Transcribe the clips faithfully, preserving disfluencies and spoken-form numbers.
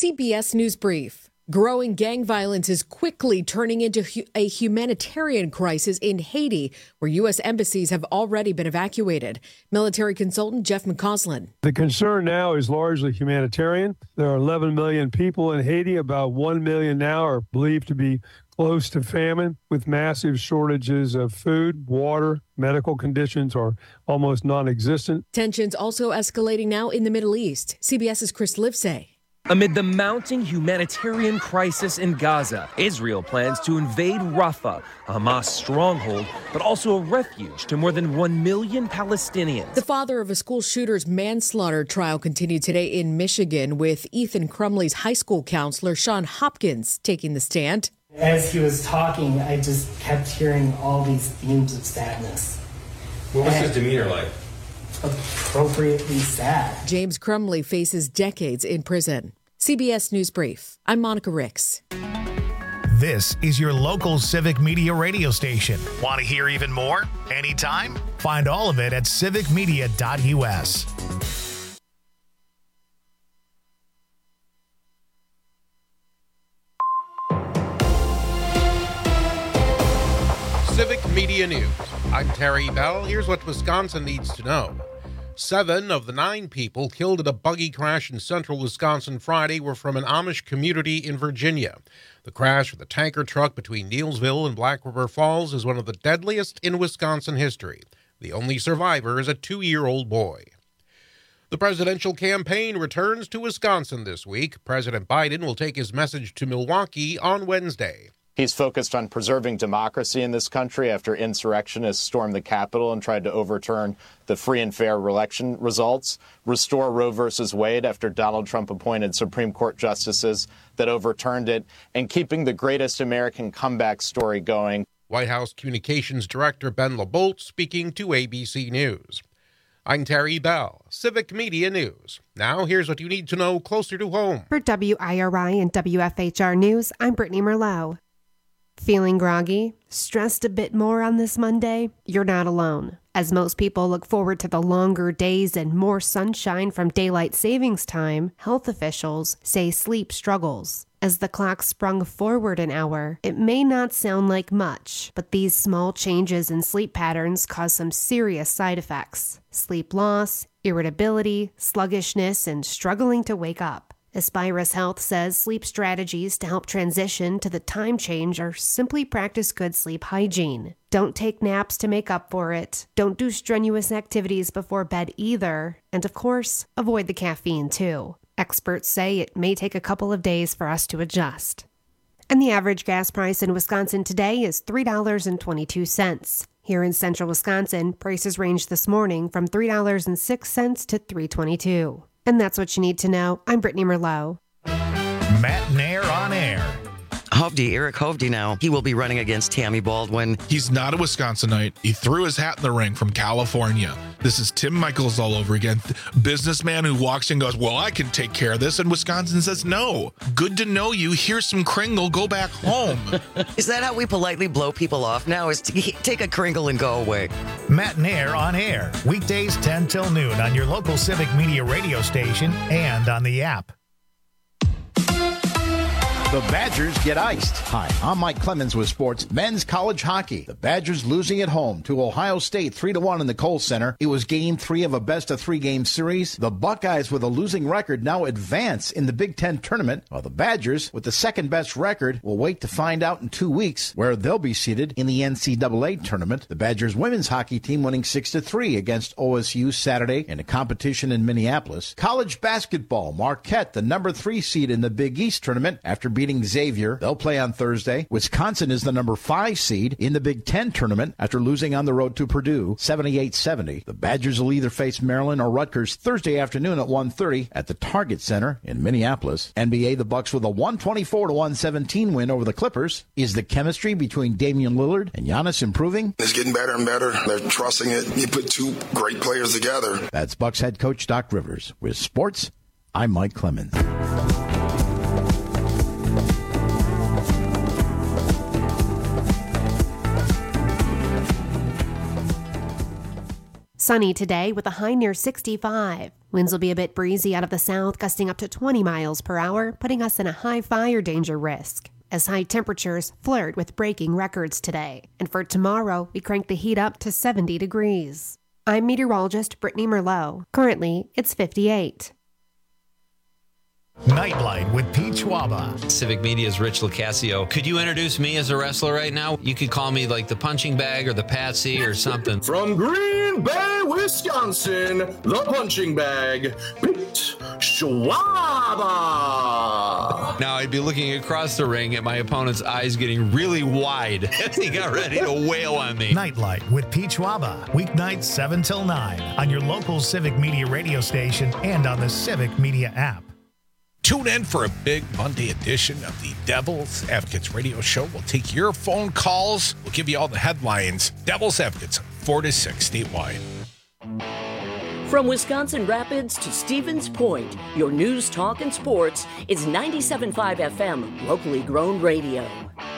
C B S News Brief. Growing gang violence is quickly turning into hu- a humanitarian crisis in Haiti, where U S embassies have already been evacuated. Military consultant Jeff McCausland. The concern now is largely humanitarian. There are eleven million people in Haiti. About one million now are believed to be close to famine, with massive shortages of food, water. Medical conditions are almost non-existent. Tensions also escalating now in the Middle East. CBS's Chris Livesay. Amid the mounting humanitarian crisis in Gaza, Israel plans to invade Rafah, a Hamas stronghold, but also a refuge to more than one million Palestinians. The father of a school shooter's manslaughter trial continued today in Michigan, with Ethan Crumley's high school counselor, Sean Hopkins, taking the stand. As he was talking, I just kept hearing all these themes of sadness. What was and his demeanor like? Appropriately sad. James Crumley faces decades in prison. C B S News Brief. I'm Monica Ricks. This is your local Civic Media radio station. Want to hear even more? Anytime? Find all of it at civic media dot u s. Civic Media News. I'm Terry Bell. Here's what Wisconsin needs to know. Seven of the nine people killed in a buggy crash in central Wisconsin Friday were from an Amish community in Virginia. The crash with a tanker truck between Neilsville and Black River Falls is one of the deadliest in Wisconsin history. The only survivor is a two-year-old boy. The presidential campaign returns to Wisconsin this week. President Biden will take his message to Milwaukee on Wednesday. He's focused on preserving democracy in this country after insurrectionists stormed the Capitol and tried to overturn the free and fair election results, restore Roe versus Wade after Donald Trump appointed Supreme Court justices that overturned it, and keeping the greatest American comeback story going. White House Communications Director Ben LaBolt speaking to A B C News. I'm Terry Bell, Civic Media News. Now here's what you need to know closer to home. For W I R I and W F H R News, I'm Brittany Merlot. Feeling groggy? Stressed a bit more on this Monday? You're not alone. As most people look forward to the longer days and more sunshine from daylight savings time, health officials say sleep struggles. As the clock sprung forward an hour, it may not sound like much, but these small changes in sleep patterns cause some serious side effects. Sleep loss, irritability, sluggishness, and struggling to wake up. Aspirus Health says sleep strategies to help transition to the time change are simply practice good sleep hygiene. Don't take naps to make up for it. Don't do strenuous activities before bed either. And of course, avoid the caffeine too. Experts say it may take a couple of days for us to adjust. And the average gas price in Wisconsin today is three dollars and twenty-two cents. Here in central Wisconsin, prices ranged this morning from three dollars and six cents to three dollars and twenty-two cents. And that's what you need to know. I'm Brittany Merlot. Matt Nair on air. Hovde, Eric Hovde now. He will be running against Tammy Baldwin. He's not a Wisconsinite. He threw his hat in the ring from California. This is Tim Michaels all over again. Businessman who walks in and goes, well, I can take care of this. And Wisconsin says, no. Good to know you. Here's some Kringle. Go back home. Is that how we politely blow people off now? Is to take a Kringle and go away? Matt Nair on air. Weekdays ten till noon on your local Civic Media radio station and on the app. The Badgers get iced. Hi, I'm Mike Clemens with sports. Men's college hockey. The Badgers losing at home to Ohio State three to one in the Kohl Center. It was game three of a best-of-three game series. The Buckeyes, with a losing record, now advance in the Big Ten tournament, while the Badgers, with the second-best record, will wait to find out in two weeks where they'll be seated in the N C double A tournament. The Badgers women's hockey team winning six to three against O S U Saturday in a competition in Minneapolis. College basketball. Marquette, the number three seed in the Big East tournament, after beating Xavier. They'll play on Thursday. Wisconsin is the number five seed in the Big Ten tournament after losing on the road to Purdue seventy-eight seventy. The Badgers will either face Maryland or Rutgers Thursday afternoon at one thirty at the Target Center in Minneapolis. N B A, the Bucks with a one twenty-four to one seventeen win over the Clippers. Is the chemistry between Damian Lillard and Giannis improving? It's getting better and better. They're trusting it. You put two great players together. That's Bucks head coach Doc Rivers. With sports, I'm Mike Clemens. Sunny today with a high near sixty-five. Winds will be a bit breezy out of the south, gusting up to twenty miles per hour, putting us in a high fire danger risk, as high temperatures flirt with breaking records today. And for tomorrow, we crank the heat up to seventy degrees. I'm meteorologist Brittany Merlot. Currently, it's fifty-eight. Nightlight with Pete Schwaba. Civic Media's Rich Locascio. Could you introduce me as a wrestler right now? You could call me like the punching bag or the Patsy or something. From Green Bay, Wisconsin, the punching bag, Pete Schwaba. Now I'd be looking across the ring at my opponent's eyes getting really wide as he got ready to wail on me. Nightlight with Pete Schwaba. Weeknights seven till nine on your local Civic Media radio station and on the Civic Media app. Tune in for a big Monday edition of the Devil's Advocates radio show. We'll take your phone calls. We'll give you all the headlines. Devil's Advocates, four to six statewide. From Wisconsin Rapids to Stevens Point, your news, talk, and sports is ninety-seven point five F M, locally grown radio.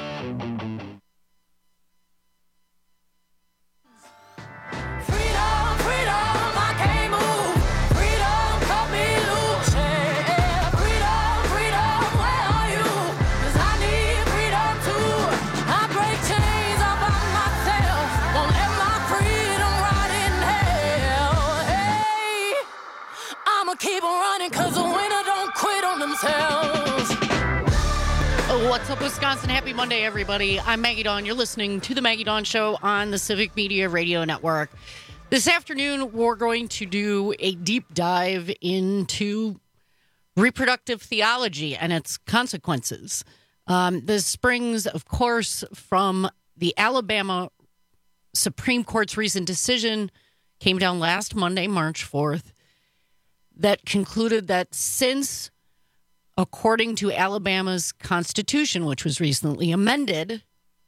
Keep on running because the winner don't quit on themselves. Oh, what's up, Wisconsin? Happy Monday, everybody. I'm Maggie Dawn. You're listening to The Maggie Dawn Show on the Civic Media Radio Network. This afternoon, we're going to do a deep dive into reproductive theology and its consequences. Um, this springs, of course, from the Alabama Supreme Court's recent decision, came down last Monday, March fourth, that concluded that since, according to Alabama's Constitution, which was recently amended,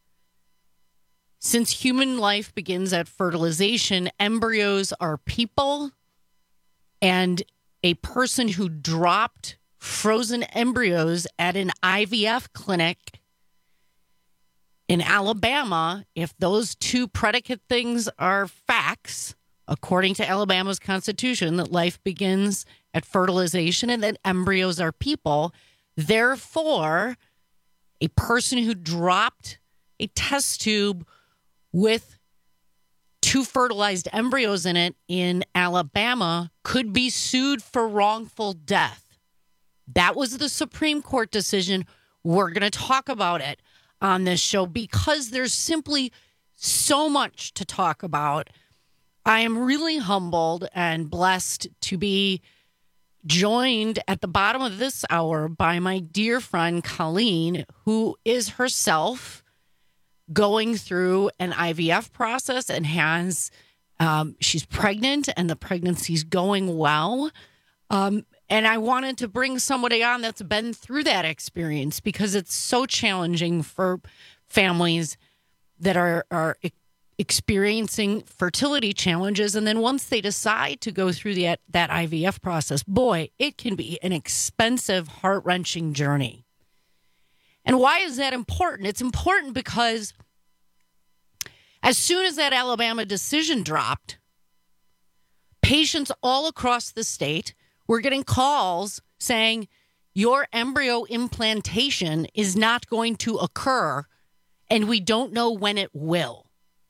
since human life begins at fertilization, embryos are people, and a person who dropped frozen embryos at an I V F clinic in Alabama, if those two predicate things are facts, according to Alabama's Constitution, that life begins at fertilization and that embryos are people. Therefore, a person who dropped a test tube with two fertilized embryos in it in Alabama could be sued for wrongful death. That was the Supreme Court decision. We're going to talk about it on this show because there's simply so much to talk about. I am really humbled and blessed to be joined at the bottom of this hour by my dear friend Colleen, who is herself going through an I V F process and has, um, she's pregnant and the pregnancy's going well. Um, and I wanted to bring somebody on that's been through that experience because it's so challenging for families that are, are experiencing fertility challenges. And then once they decide to go through that, that I V F process, boy, it can be an expensive, heart-wrenching journey. And why is that important? It's important because as soon as that Alabama decision dropped, patients all across the state were getting calls saying, your embryo implantation is not going to occur, and we don't know when it will.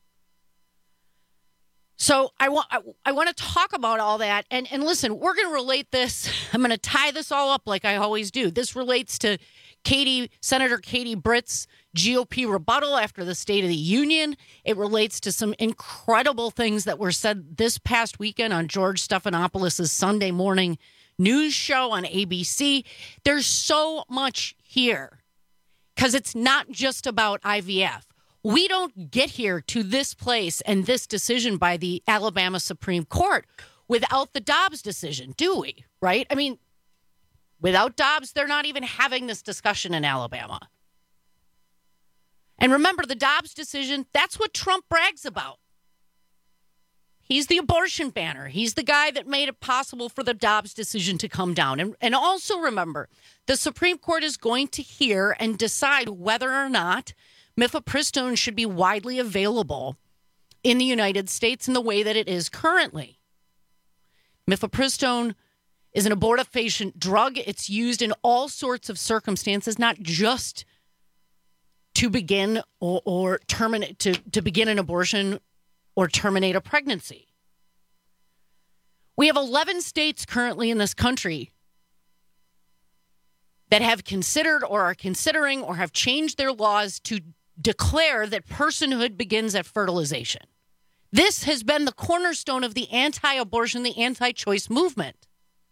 So I want I, I want to talk about all that. And, and listen, we're going to relate this. I'm going to tie this all up like I always do. This relates to Katie, Senator Katie Britt's G O P rebuttal after the State of the Union. It relates to some incredible things that were said this past weekend on George Stephanopoulos' Sunday morning news show on A B C. There's so much here because it's not just about I V F. We don't get here to this place and this decision by the Alabama Supreme Court without the Dobbs decision, do we? Right? I mean, without Dobbs, they're not even having this discussion in Alabama. And remember, the Dobbs decision, that's what Trump brags about. He's the abortion banner. He's the guy that made it possible for the Dobbs decision to come down. And, and also remember, the Supreme Court is going to hear and decide whether or not mifepristone should be widely available in the United States in the way that it is currently. Mifepristone is an abortifacient drug. It's used in all sorts of circumstances, not just to begin or, or terminate to, to begin an abortion or terminate a pregnancy. We have eleven states currently in this country that have considered or are considering or have changed their laws to declare that personhood begins at fertilization. This has been the cornerstone of the anti-abortion, the anti-choice movement.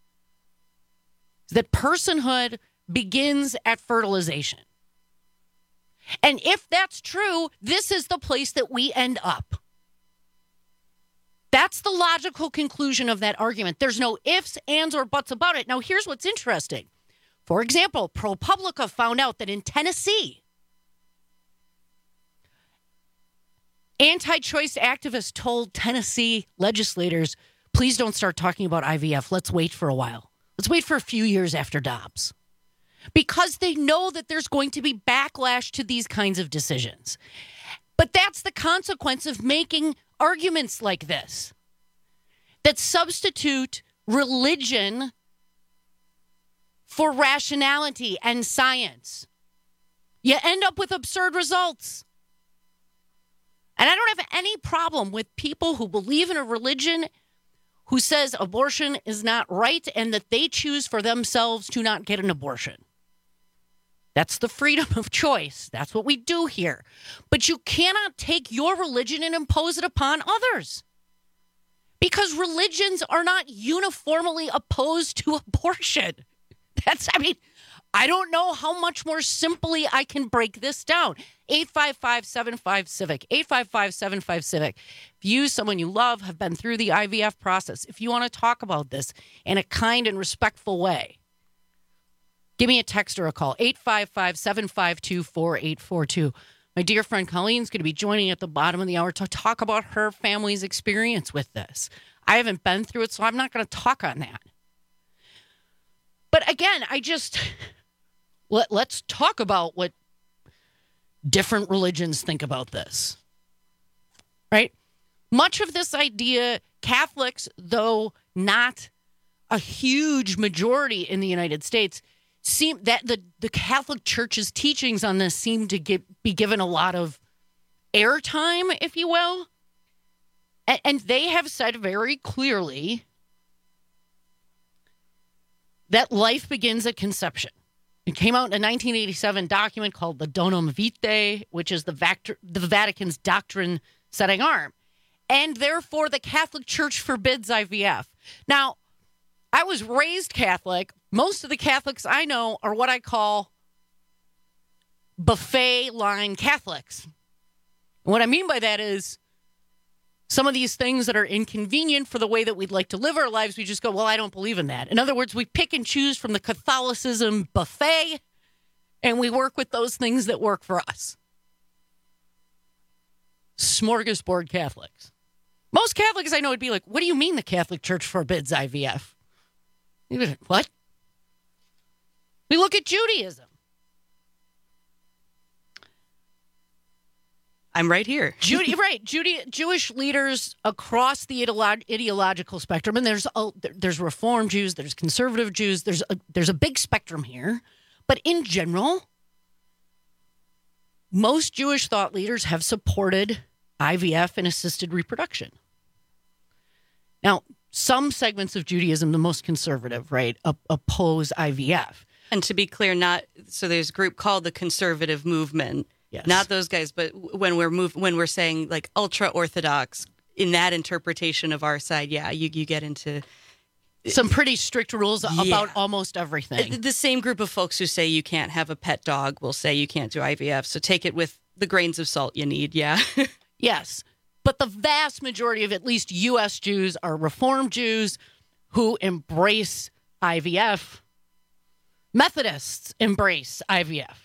That personhood begins at fertilization. And if that's true, this is the place that we end up. That's the logical conclusion of that argument. There's no ifs, ands, or buts about it. Now, here's what's interesting. For example, ProPublica found out that in Tennessee, anti-choice activists told Tennessee legislators, please don't start talking about I V F. Let's wait for a while. Let's wait for a few years after Dobbs. Because they know that there's going to be backlash to these kinds of decisions. But that's the consequence of making arguments like this that substitute religion for rationality and science. You end up with absurd results. And I don't have any problem with people who believe in a religion who says abortion is not right and that they choose for themselves to not get an abortion. That's the freedom of choice. That's what we do here. But you cannot take your religion and impose it upon others. Because religions are not uniformly opposed to abortion. That's, I mean, I don't know how much more simply I can break this down. eight five five, seven five, civic. eight five five, seven five, civic. If you, someone you love, have been through the I V F process, if you want to talk about this in a kind and respectful way, give me a text or a call. eight five five, seven five two, four eight four two. My dear friend Colleen's going to be joining at the bottom of the hour to talk about her family's experience with this. I haven't been through it, so I'm not going to talk on that. But again, I just, let, let's talk about what different religions think about this, right? Much of this idea, Catholics, though not a huge majority in the United States, seem that the, the Catholic Church's teachings on this seem to get, be given a lot of airtime, if you will. And, and they have said very clearly that life begins at conception. It came out in a nineteen eighty-seven document called the Donum Vitae, which is the, Vactor, the Vatican's doctrine setting arm. And therefore, the Catholic Church forbids I V F. Now, I was raised Catholic. Most of the Catholics I know are what I call buffet line Catholics. And what I mean by that is some of these things that are inconvenient for the way that we'd like to live our lives, we just go, well, I don't believe in that. In other words, we pick and choose from the Catholicism buffet, and we work with those things that work for us. Smorgasbord Catholics. Most Catholics I know would be like, what do you mean the Catholic Church forbids I V F? What? We look at Judaism. I'm right here. Judy, right. Judy, Jewish leaders across the ideolo- ideological spectrum, and there's a, there's Reform Jews, there's conservative Jews, there's a, there's a big spectrum here. But in general, most Jewish thought leaders have supported I V F and assisted reproduction. Now, some segments of Judaism, the most conservative, right, op- oppose I V F. And to be clear, not so there's a group called the Conservative Movement. Yes. Not those guys, but when we're move, when we're saying like ultra orthodox in that interpretation of our side, yeah, you you get into some pretty strict rules yeah. about almost everything. The same group of folks who say you can't have a pet dog will say you can't do I V F. So take it with the grains of salt you need. Yeah. Yes. But the vast majority of at least U S Jews are Reform Jews who embrace I V F. Methodists embrace I V F.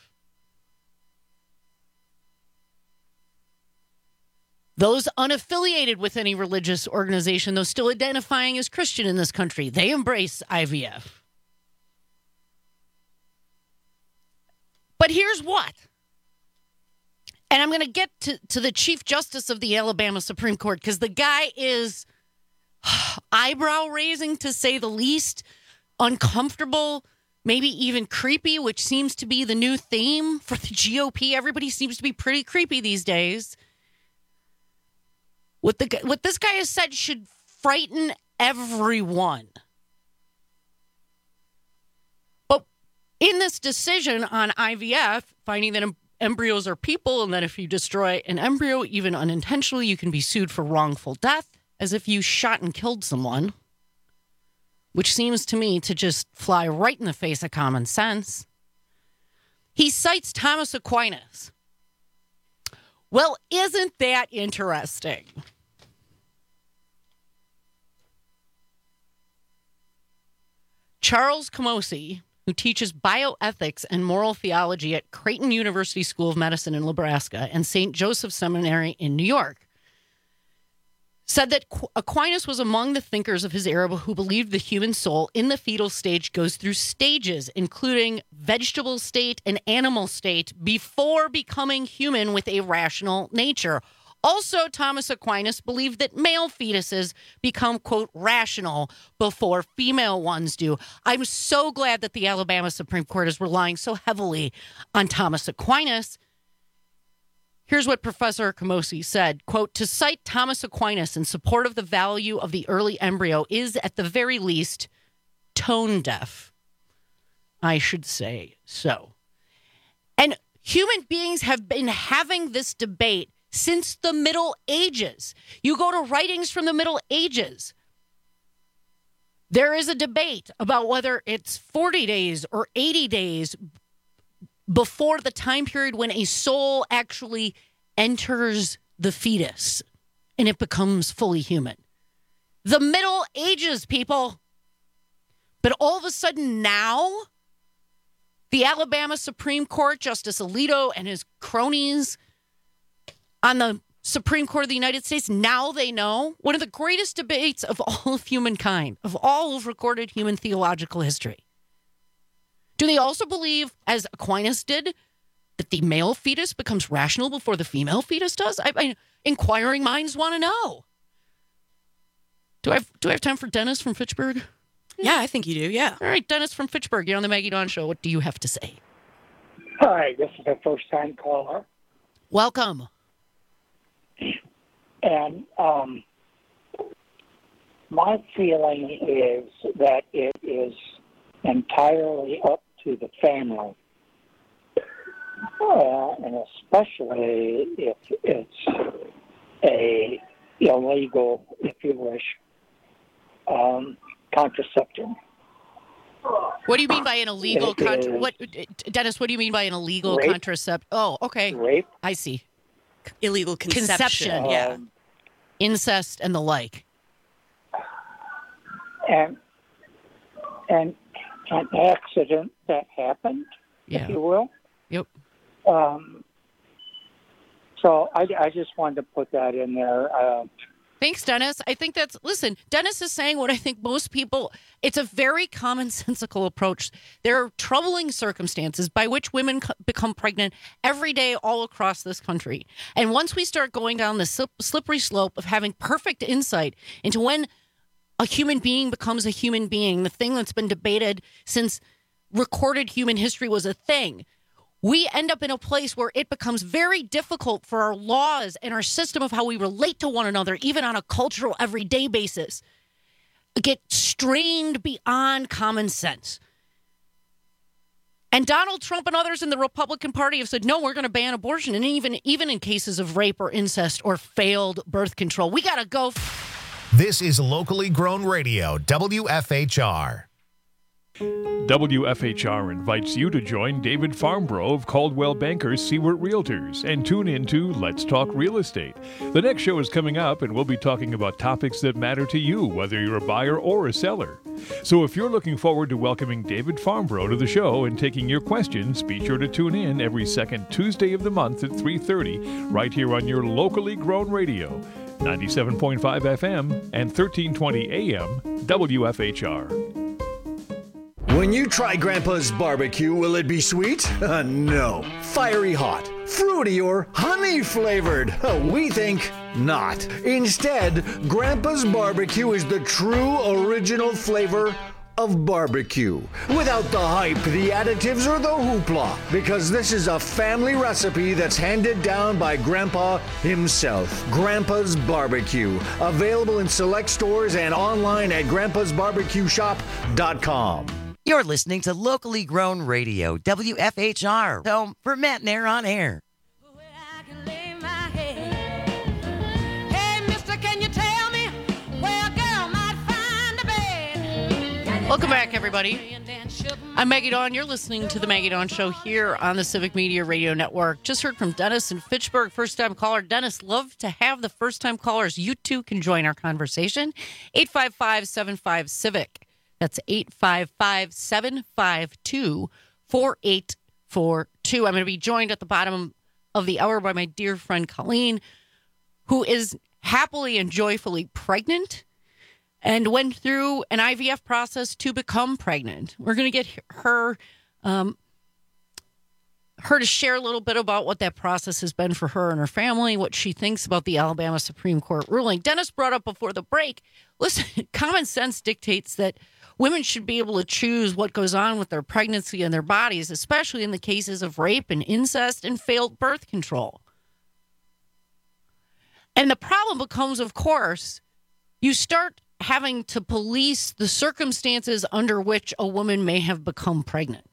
Those unaffiliated with any religious organization, though still identifying as Christian in this country, they embrace I V F. But here's what. And I'm going to get to, to the Chief Justice of the Alabama Supreme Court because the guy is eyebrow-raising, to say the least, uncomfortable, maybe even creepy, which seems to be the new theme for the G O P. Everybody seems to be pretty creepy these days. What the what this guy has said should frighten everyone. But in this decision on I V F, finding that embryos are people, and that if you destroy an embryo, even unintentionally, you can be sued for wrongful death, as if you shot and killed someone, which seems to me to just fly right in the face of common sense. He cites Thomas Aquinas. Well, isn't that interesting? Charles Camosy, who teaches bioethics and moral theology at Creighton University School of Medicine in Nebraska and Saint Joseph Seminary in New York, said that Aquinas was among the thinkers of his era who believed the human soul in the fetal stage goes through stages, including vegetable state and animal state, before becoming human with a rational nature. Also, Thomas Aquinas believed that male fetuses become, quote, rational before female ones do. I'm so glad that the Alabama Supreme Court is relying so heavily on Thomas Aquinas. Here's what Professor Camosy said, quote, to cite Thomas Aquinas in support of the value of the early embryo is, at the very least, tone deaf. I should say so. And human beings have been having this debate since the Middle Ages. You go to writings from the Middle Ages. There is a debate about whether it's forty days or eighty days before the time period when a soul actually enters the fetus and it becomes fully human. The Middle Ages, people. But all of a sudden now, the Alabama Supreme Court, Justice Alito and his cronies on the Supreme Court of the United States, now they know. One of the greatest debates of all of humankind, of all of recorded human theological history. Do they also believe, as Aquinas did, that the male fetus becomes rational before the female fetus does? I, I, inquiring minds want to know. Do I have, do I have time for Dennis from Fitchburg? Yeah, I think you do, yeah. All right, Dennis from Fitchburg, you're on the Maggie Dawn Show. What do you have to say? Hi, this is a first-time caller. Welcome. And um, my feeling is that it is entirely up to the family, uh, and especially if it's a illegal, if you wish, um, contraception. What do you mean by an illegal contra- is what Dennis, what do you mean by an illegal rape. contraception? Oh, okay. Rape. I see. Illegal conception. Conception, yeah. Um, Incest and the like. And and an accident that happened, yeah. if you will. Yep. Um, so I, I just wanted to put that in there. Uh, Thanks, Dennis. I think that's, listen, Dennis is saying what I think most people, it's a very commonsensical approach. There are troubling circumstances by which women co- become pregnant every day all across this country. And once we start going down the slip, slippery slope of having perfect insight into when a human being becomes a human being, the thing that's been debated since recorded human history was a thing, we end up in a place where it becomes very difficult for our laws and our system of how we relate to one another, even on a cultural, everyday basis, get strained beyond common sense. And Donald Trump and others in the Republican Party have said, no, we're going to ban abortion. And even, even in cases of rape or incest or failed birth control, we got to go. This is locally grown radio, W F H R. W F H R invites you to join David Farmbrough of Caldwell Bankers Seward Realtors and tune into Let's Talk Real Estate. The next show is coming up, and we'll be talking about topics that matter to you, whether you're a buyer or a seller. So if you're looking forward to welcoming David Farmbrough to the show and taking your questions, be sure to tune in every second Tuesday of the month at three thirty, right here on your locally grown radio, ninety-seven point five F M and thirteen twenty A M, W F H R. When you try Grandpa's barbecue, will it be sweet? Uh, no. Fiery hot, fruity, or honey flavored? Uh, we think not. Instead, Grandpa's barbecue is the true original flavor of barbecue. Without the hype, the additives, or the hoopla. Because this is a family recipe that's handed down by Grandpa himself. Grandpa's Barbecue. Available in select stores and online at grandpas barbecue shop dot com. You're listening to locally grown radio, W F H R, home for Matt and Air on Air. Welcome back, everybody. I'm Maggie Dawn. You're listening to the Maggie Dawn Show here on the Civic Media Radio Network. Just heard from Dennis in Fitchburg, first-time caller. Dennis, love to have the first-time callers. You, too, can join our conversation. eight five five, seven five, CIVIC. That's eight five five, seven five two, four eight four two. I'm going to be joined at the bottom of the hour by my dear friend Colleen, who is happily and joyfully pregnant and went through an I V F process to become pregnant. We're going to get her um, her to share a little bit about what that process has been for her and her family, what she thinks about the Alabama Supreme Court ruling. Dennis brought up before the break, listen, common sense dictates that women should be able to choose what goes on with their pregnancy and their bodies, especially in the cases of rape and incest and failed birth control. And the problem becomes, of course, you start having to police the circumstances under which a woman may have become pregnant.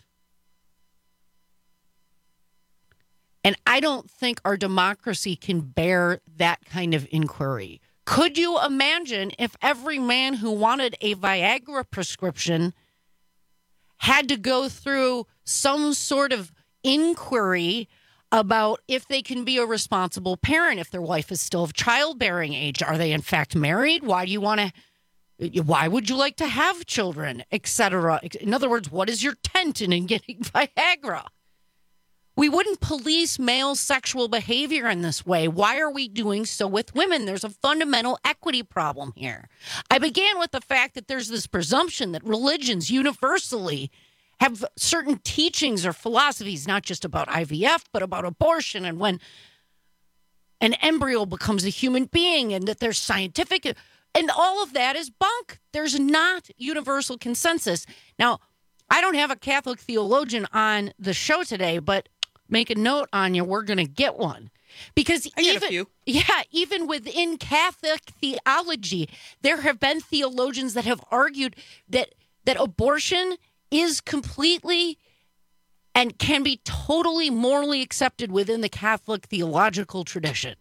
And I don't think our democracy can bear that kind of inquiry. Could you imagine if every man who wanted a Viagra prescription had to go through some sort of inquiry about if they can be a responsible parent, if their wife is still of childbearing age? Are they in fact married? Why do you want to, why would you like to have children, et cetera? In other words, what is your tension in getting Viagra? We wouldn't police male sexual behavior in this way. Why are we doing so with women? There's a fundamental equity problem here. I began with the fact that there's this presumption that religions universally have certain teachings or philosophies, not just about I V F, but about abortion and when an embryo becomes a human being, and that there's scientific, and all of that is bunk. There's not universal consensus. Now, I don't have a Catholic theologian on the show today, but make a note on you, we're going to get one. Because I even, get a few. Yeah, even within Catholic theology, there have been theologians that have argued that that abortion is completely and can be totally morally accepted within the Catholic theological tradition.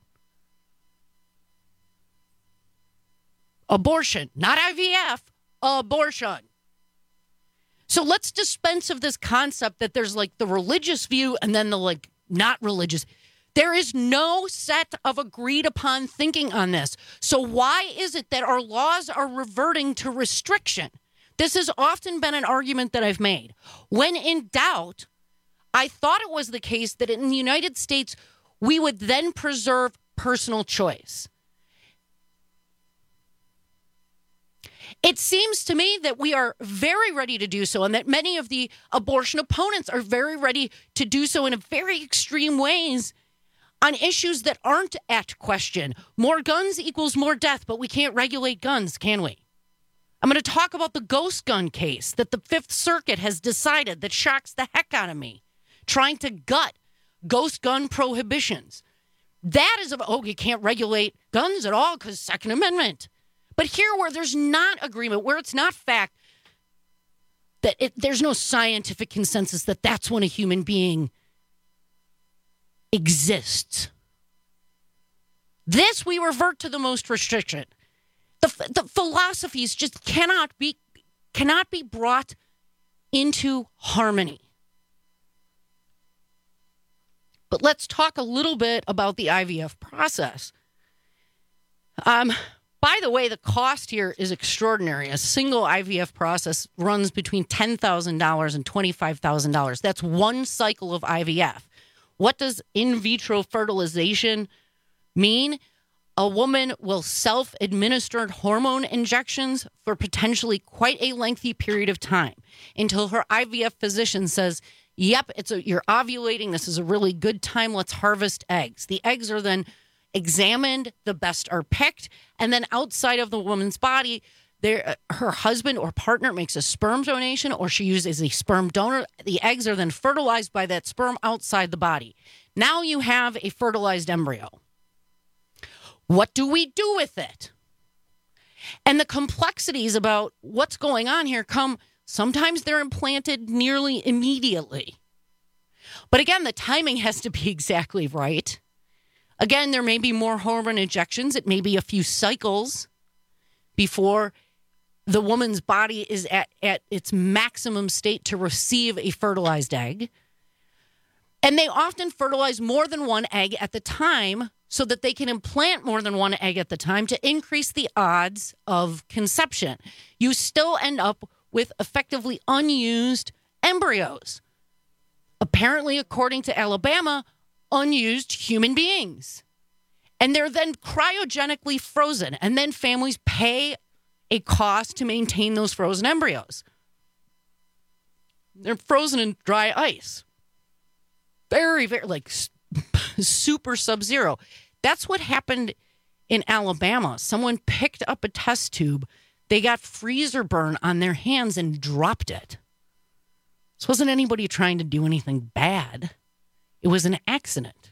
Abortion, not I V F, abortion. So let's dispense of this concept that there's like the religious view and then the like not religious. There is no set of agreed upon thinking on this. So why is it that our laws are reverting to restriction? This has often been an argument that I've made. When in doubt, I thought it was the case that in the United States, we would then preserve personal choice. It seems to me that we are very ready to do so, and that many of the abortion opponents are very ready to do so in a very extreme ways on issues that aren't at question. More guns equals more death, but we can't regulate guns, can we? I'm going to talk about the ghost gun case that the Fifth Circuit has decided that shocks the heck out of me, trying to gut ghost gun prohibitions. That is, a, oh, you can't regulate guns at all because Second Amendment. But here where there's not agreement, where it's not fact, that it, there's no scientific consensus that that's when a human being exists. This, we revert to the most restriction. The, the philosophies just cannot be cannot be brought into harmony. But let's talk a little bit about the I V F process. Um, by the way, the cost here is extraordinary. A single I V F process runs between ten thousand dollars and twenty-five thousand dollars. That's one cycle of I V F. What does in vitro fertilization mean? a woman will self-administer hormone injections for potentially quite a lengthy period of time until her I V F physician says, yep, it's a, you're ovulating. This is a really good time. Let's harvest eggs. The eggs are then examined. The best are picked. And then outside of the woman's body, there, her husband or partner makes a sperm donation, or she uses a sperm donor. The eggs are then fertilized by that sperm outside the body. Now you have a fertilized embryo. What do we do with it? And the complexities about what's going on here come, sometimes they're implanted nearly immediately. But again, the timing has to be exactly right. Again, there may be more hormone injections. It may be a few cycles before the woman's body is at, at its maximum state to receive a fertilized egg. And they often fertilize more than one egg at the time so that they can implant more than one egg at the time to increase the odds of conception. You still end up with effectively unused embryos. Apparently, according to Alabama, unused human beings. And they're then cryogenically frozen, and then families pay a cost to maintain those frozen embryos. They're frozen in dry ice. Very, very, like super sub-zero. That's what happened in Alabama. Someone picked up a test tube. They got freezer burn on their hands and dropped it. This wasn't anybody trying to do anything bad. It was an accident.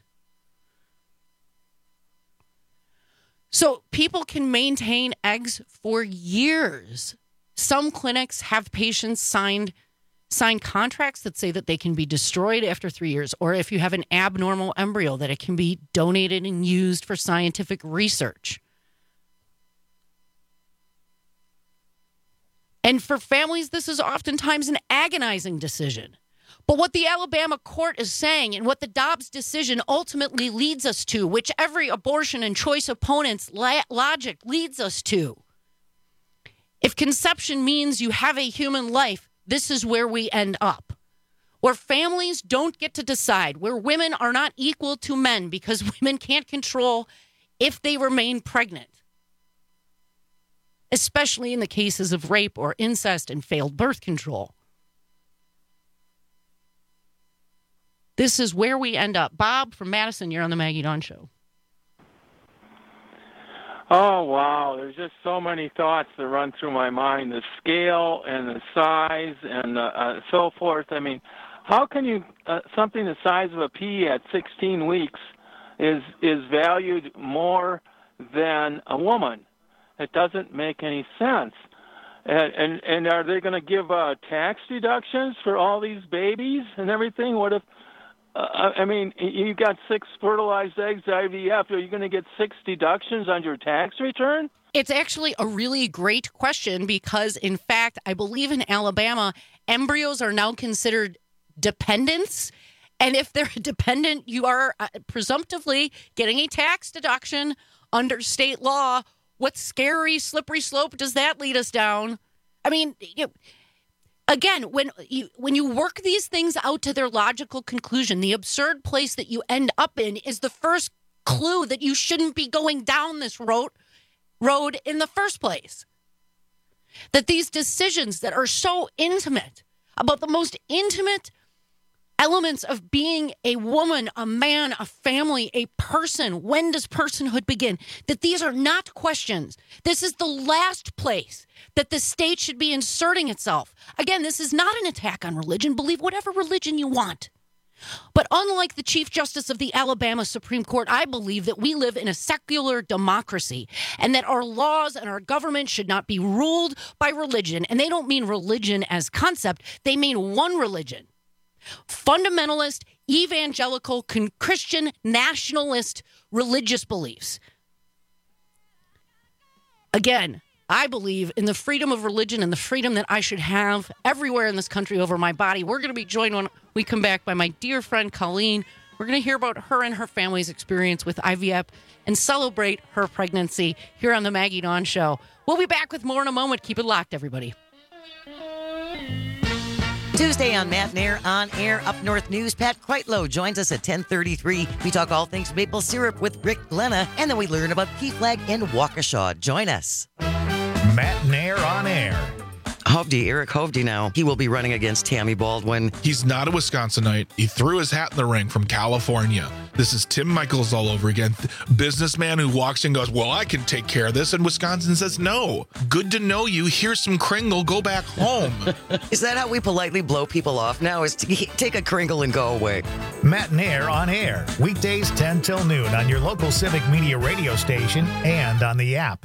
So people can maintain eggs for years. Some clinics have patients signed sign contracts that say that they can be destroyed after three years, or if you have an abnormal embryo, that it can be donated and used for scientific research. And for families, this is oftentimes an agonizing decision. But what the Alabama court is saying, and what the Dobbs decision ultimately leads us to, which every abortion and choice opponent's la- logic leads us to, if conception means you have a human life, this is where we end up. Where families don't get to decide, where women are not equal to men because women can't control if they remain pregnant, especially in the cases of rape or incest and failed birth control. This is where we end up. Bob from Madison, you're on the Maggie Dawn Show. Oh, wow. There's just so many thoughts that run through my mind, the scale and the size and uh, uh, so forth. I mean, how can you, uh, something the size of a pea at sixteen weeks is is valued more than a woman? It doesn't make any sense. And and, and are they going to give uh, tax deductions for all these babies and everything? What if, Uh, I mean, you got six fertilized eggs, I V F. Are you going to get six deductions on your tax return? It's actually a really great question because, in fact, I believe in Alabama, embryos are now considered dependents. And if they're a dependent, you are uh, presumptively getting a tax deduction under state law. What scary, slippery slope does that lead us down? I mean, you know, Again, when you when you work these things out to their logical conclusion, the absurd place that you end up in is the first clue that you shouldn't be going down this road, road in the first place. That these decisions that are so intimate, about the most intimate elements of being a woman, a man, a family, a person, when does personhood begin? That these are not questions. This is the last place that the state should be inserting itself. Again, this is not an attack on religion. Believe whatever religion you want. But unlike the Chief Justice of the Alabama Supreme Court, I believe that we live in a secular democracy and that our laws and our government should not be ruled by religion. And they don't mean religion as concept. They mean one religion. Fundamentalist, evangelical, con- Christian, nationalist religious beliefs. Again, I believe in the freedom of religion and the freedom that I should have everywhere in this country over my body. We're going to be joined when we come back by my dear friend Colleen. We're going to hear about her and her family's experience with I V F and celebrate her pregnancy here on the Maggie Dawn Show. We'll be back with more in a moment. Keep it locked, everybody. Tuesday on Matt Nair on Air Up North News, Pat Quitlow joins us at ten thirty-three. We talk all things maple syrup with Rick Glenna, and then we learn about Key Flag in Waukesha. Join us. Matt Nair on Air. Hovde, Eric Hovde now. He will be running against Tammy Baldwin. He's not a Wisconsinite. He threw his hat in the ring from California. This is Tim Michaels all over again. Businessman who walks in and goes, well, I can take care of this. And Wisconsin says, no. Good to know you. Here's some Kringle. Go back home. Is that how we politely blow people off now? Is to take a Kringle and go away? Matt Nair on Air. Weekdays ten till noon on your local Civic Media radio station and on the app.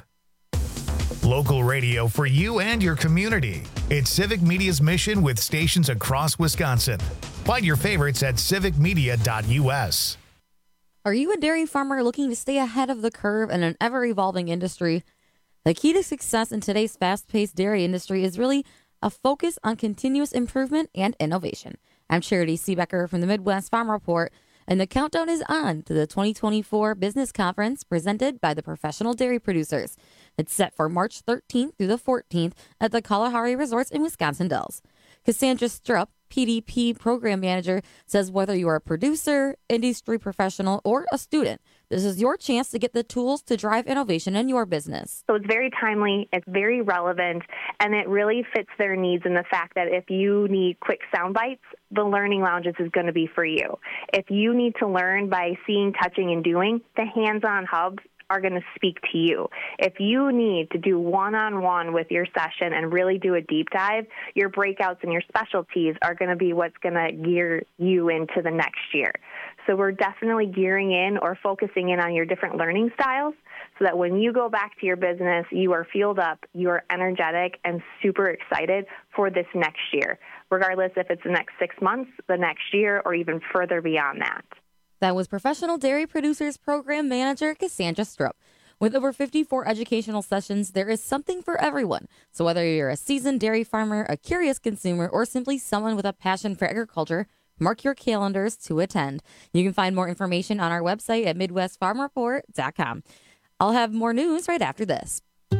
Local radio for you and your community. It's Civic Media's mission with stations across Wisconsin. Find your favorites at civic media dot u s. Are you a dairy farmer looking to stay ahead of the curve in an ever-evolving industry? The key to success in today's fast-paced dairy industry is really a focus on continuous improvement and innovation. I'm Charity Seebecker from the Midwest Farm Report, and the countdown is on to the twenty twenty-four Business Conference presented by the Professional Dairy Producers. It's set for March thirteenth through the fourteenth at the Kalahari Resorts in Wisconsin Dells. Cassandra Strupp, P D P Program Manager, says whether you are a producer, industry professional, or a student, this is your chance to get the tools to drive innovation in your business. So it's very timely, it's very relevant, and it really fits their needs in the fact that if you need quick sound bites, the Learning Lounges is going to be for you. If you need to learn by seeing, touching, and doing, the hands-on hubs are going to speak to you. If you need to do one-on-one with your session and really do a deep dive, your breakouts and your specialties are going to be what's going to gear you into the next year. So we're definitely gearing in or focusing in on your different learning styles so that when you go back to your business, you are fueled up, you are energetic, and super excited for this next year, regardless if it's the next six months, the next year, or even further beyond that. That was Professional Dairy Producers Program Manager Cassandra Strupp. With over fifty-four educational sessions, there is something for everyone. So whether you're a seasoned dairy farmer, a curious consumer, or simply someone with a passion for agriculture, mark your calendars to attend. You can find more information on our website at midwest farm report dot com. I'll have more news right after this.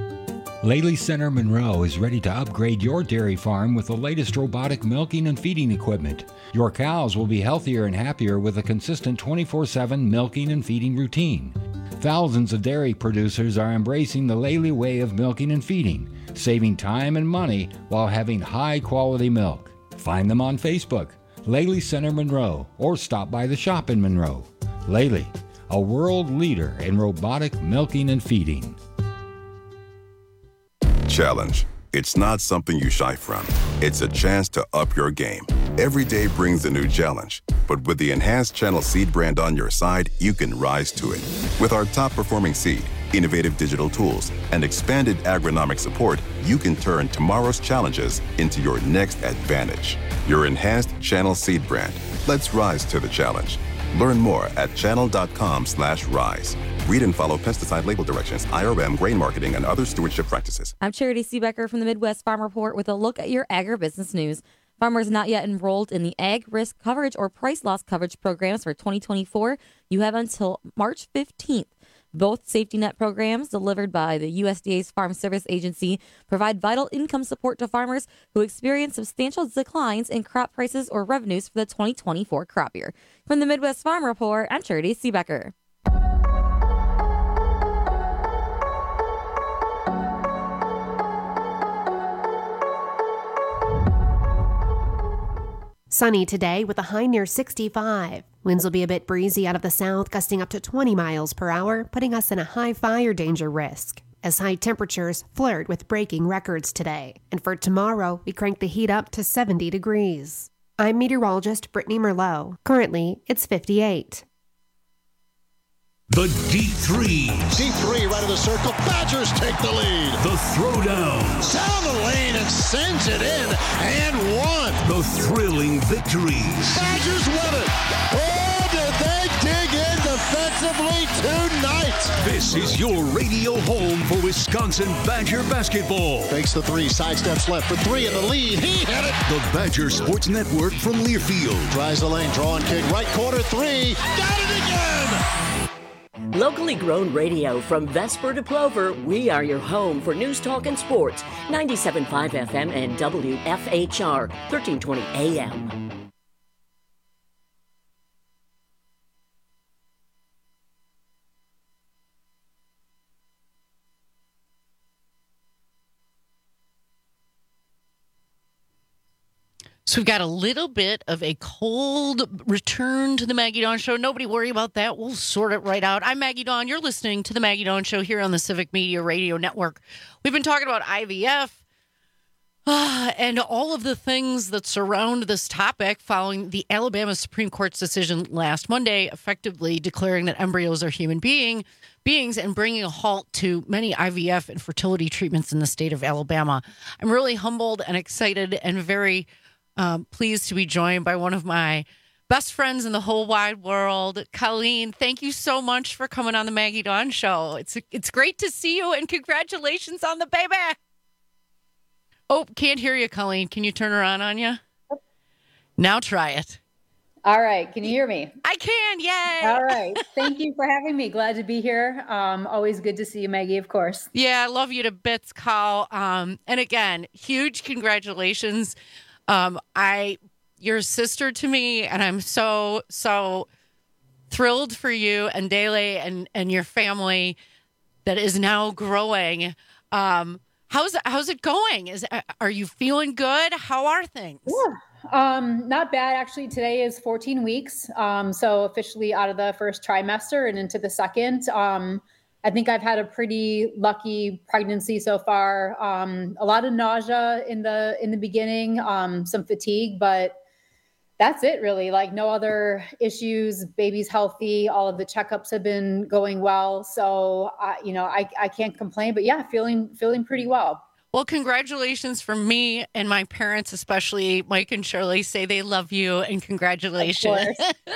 Laley Center Monroe is ready to upgrade your dairy farm with the latest robotic milking and feeding equipment. Your cows will be healthier and happier with a consistent twenty-four seven milking and feeding routine. Thousands of dairy producers are embracing the Laley way of milking and feeding, saving time and money while having high-quality milk. Find them on Facebook, Laley Center Monroe, or stop by the shop in Monroe. Laley, a world leader in robotic milking and feeding. Challenge. It's not something you shy from. It's a chance to up your game. Every day brings a new challenge, but with the enhanced Channel Seed brand on your side, you can rise to it. With our top-performing seed, innovative digital tools, and expanded agronomic support, you can turn tomorrow's challenges into your next advantage. Your enhanced Channel Seed brand. Let's rise to the challenge. Learn more at channel.com slash rise. Read and follow pesticide label directions, I R M, grain marketing, and other stewardship practices. I'm Charity Seebecker from the Midwest Farm Report with a look at your agribusiness news. Farmers not yet enrolled in the Ag Risk Coverage or Price Loss Coverage programs for twenty twenty-four, you have until March fifteenth. Both safety net programs, delivered by the U S D A's Farm Service Agency, provide vital income support to farmers who experience substantial declines in crop prices or revenues for the twenty twenty-four crop year. From the Midwest Farm Report, I'm Charity Seebecker. Sunny today with a high near sixty-five. Winds will be a bit breezy out of the south, gusting up to twenty miles per hour, putting us in a high fire danger risk, as high temperatures flirt with breaking records today. And for tomorrow, we crank the heat up to seventy degrees. I'm meteorologist Brittany Merlot. Currently, it's fifty-eight. The deep threes. Deep three right of the circle. Badgers take the lead. The throwdown. Down the lane and sends it in and one. The thrilling victories. Badgers win it. Oh, did they dig in defensively tonight? This is your radio home for Wisconsin Badger basketball. Fakes the three, sidesteps left for three in the lead. He hit it. The Badger Sports Network from Learfield. Tries the lane, drawing kick, right corner three. Got it again. Locally grown radio from Vesper to Plover, we are your home for news, talk, and sports. ninety-seven point five F M and W F H R, thirteen twenty A M. So we've got a little bit of a cold return to the Maggie Dawn Show. Nobody worry about that. We'll sort it right out. I'm Maggie Dawn. You're listening to the Maggie Dawn Show here on the Civic Media Radio Network. We've been talking about I V F uh, and all of the things that surround this topic following the Alabama Supreme Court's decision last Monday, effectively declaring that embryos are human being beings and bringing a halt to many I V F and fertility treatments in the state of Alabama. I'm really humbled and excited and very Um, pleased to be joined by one of my best friends in the whole wide world, Colleen. Thank you so much for coming on the Maggie Dawn Show. It's it's great to see you, and congratulations on the baby. Oh, can't hear you, Colleen. Can you turn her on on you? Now try it. All right. Can you hear me? I can. Yay. All right. Thank you for having me. Glad to be here. Um, always good to see you, Maggie, of course. Yeah, I love you to bits, Col. Um, and again, huge congratulations. Um, I, you're a sister to me, and I'm so, so thrilled for you and Dele and, and your family that is now growing. Um, how's, how's it going? Is, are you feeling good? How are things? Yeah. Um, not bad. Actually, today is fourteen weeks. Um, so officially out of the first trimester and into the second. Um, I think I've had a pretty lucky pregnancy so far. Um, a lot of nausea in the in the beginning, um, some fatigue, but that's it really. Like no other issues. Baby's healthy. All of the checkups have been going well. So uh, you know, I I can't complain. But yeah, feeling feeling pretty well. Well, congratulations from me and my parents, especially Mike and Shirley, say they love you and congratulations.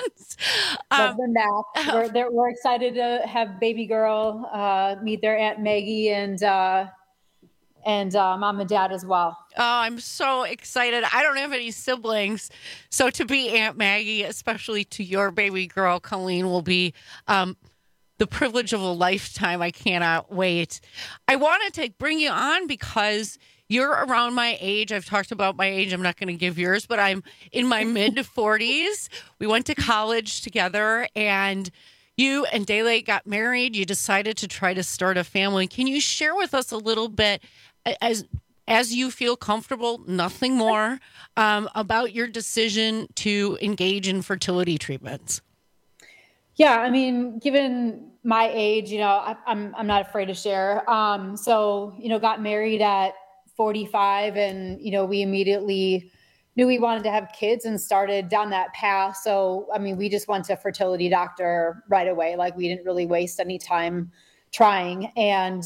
Love them back. We're, they're, we're excited to have baby girl uh, meet their Aunt Maggie and uh, and uh, mom and dad as well. Oh, I'm so excited. I don't have any siblings. So to be Aunt Maggie, especially to your baby girl, Colleen, will be um, the privilege of a lifetime. I cannot wait. I wanted to bring you on because you're around my age. I've talked about my age. I'm not going to give yours, but I'm in my mid forties. We went to college together, and you and Dele got married. You decided to try to start a family. Can you share with us a little bit, as as you feel comfortable, nothing more, um, about your decision to engage in fertility treatments? Yeah, I mean, given my age, you know, I, I'm I'm not afraid to share. Um, so, you know, got married at forty-five, and you know, we immediately knew we wanted to have kids and started down that path. So, I mean, we just went to a fertility doctor right away. Like, we didn't really waste any time trying. And,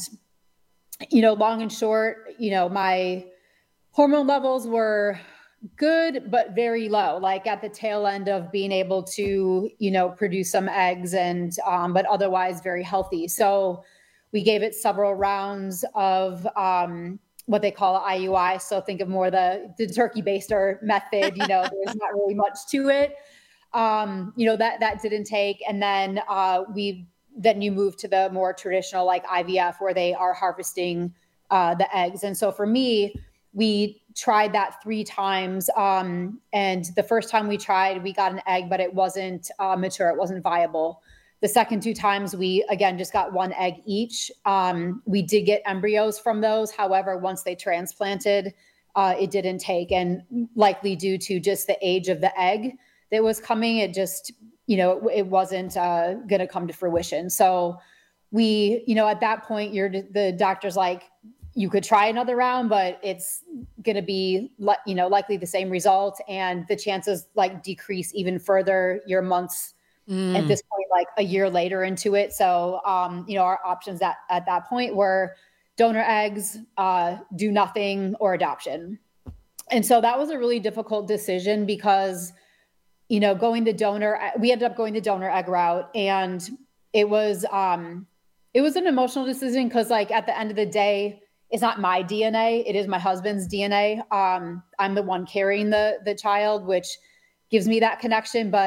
you know, long and short, you know, my hormone levels were good, but very low, like at the tail end of being able to, you know, produce some eggs and, um, but otherwise very healthy. So we gave it several rounds of, um, what they call I U I. So think of more the, the turkey baster method, you know, there's not really much to it. Um, you know, that, that didn't take. And then, uh, we, then you move to the more traditional, like I V F, where they are harvesting, uh, the eggs. And so for me, we tried that three times. Um, and the first time we tried, we got an egg, but it wasn't uh, mature. It wasn't viable. The second two times, we, again, just got one egg each. Um, we did get embryos from those. However, once they transplanted, uh, it didn't take. And likely due to just the age of the egg that was coming, it just, you know, it, it wasn't uh, going to come to fruition. So we, you know, at that point, you're the doctor's like, you could try another round, but it's going to be, you know, likely the same result. And the chances like decrease even further. Your months mm. at this point, like a year later into it. So, um, you know, our options at, at that point were donor eggs, uh, do nothing, or adoption. And so that was a really difficult decision because, you know, going the donor, we ended up going the donor egg route, and it was, um, it was an emotional decision because like at the end of the day, it's not my D N A. It is my husband's D N A. Um, I'm the one carrying the the child, which gives me that connection. But,